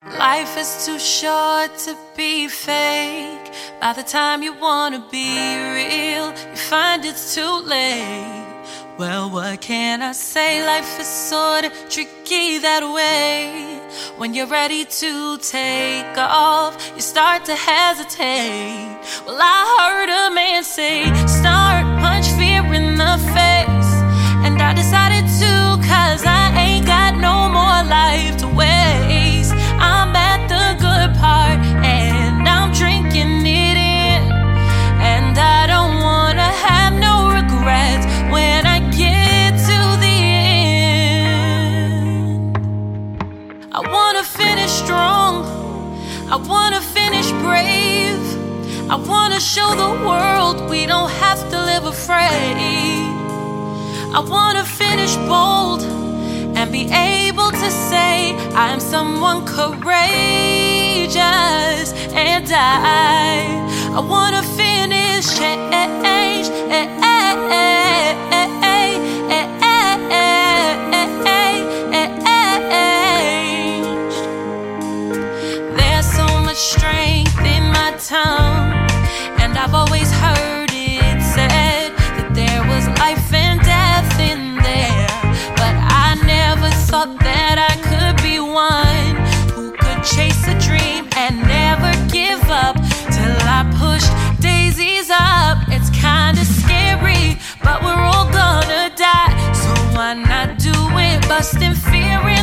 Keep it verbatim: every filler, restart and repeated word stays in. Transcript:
Life is too short to be fake. By the time you wanna be real, you find it's too late. Well, what can I say? Life is sorta tricky that way. When you're ready to take off, you start to hesitate. Well, I heard a man say, start, punch fear in the face. And I decided to, cause I ain't got no more life to waste. I'm at the good part, and I'm drinking it in. And I don't wanna have no regrets when I get to the end. I wanna finish strong, I wanna finish brave. I wanna show the world we don't have to live afraid. I wanna finish bold and be able to say I'm someone courageous. And I, I wanna finish changed. There's so much strength in my tongue, and I've always heard it said that there was life and death in there. But I never thought that I could be one who could chase a dream and never give up till I pushed daisies up. It's kinda scary, but we're all gonna die, so why not do it? Busting fear in